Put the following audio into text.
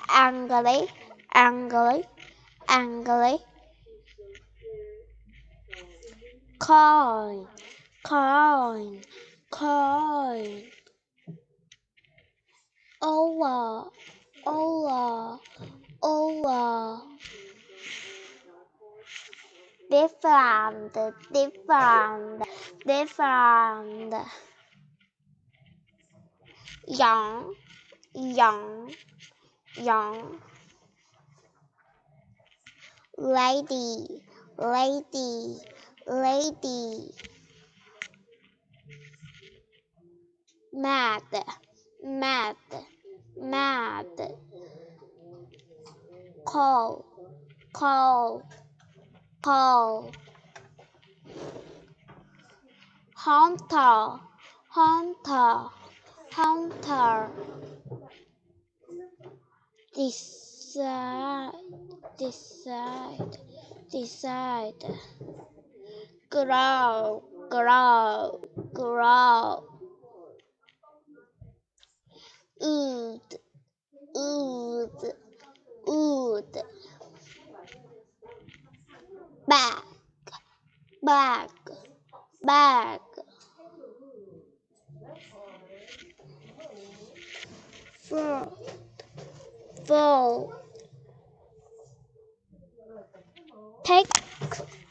angry, angry, angry. Coin, coin, coin. Over, over, over. Different, different, different. Young, young, young. Lady, lady, lady. Mad, mad, mad. Call, call, call. Hunter, hunter, hunter. Decide, decide, decide. Grow, grow, grow. Ood, ood, ood. Bag, bag, bag. Full, full. Take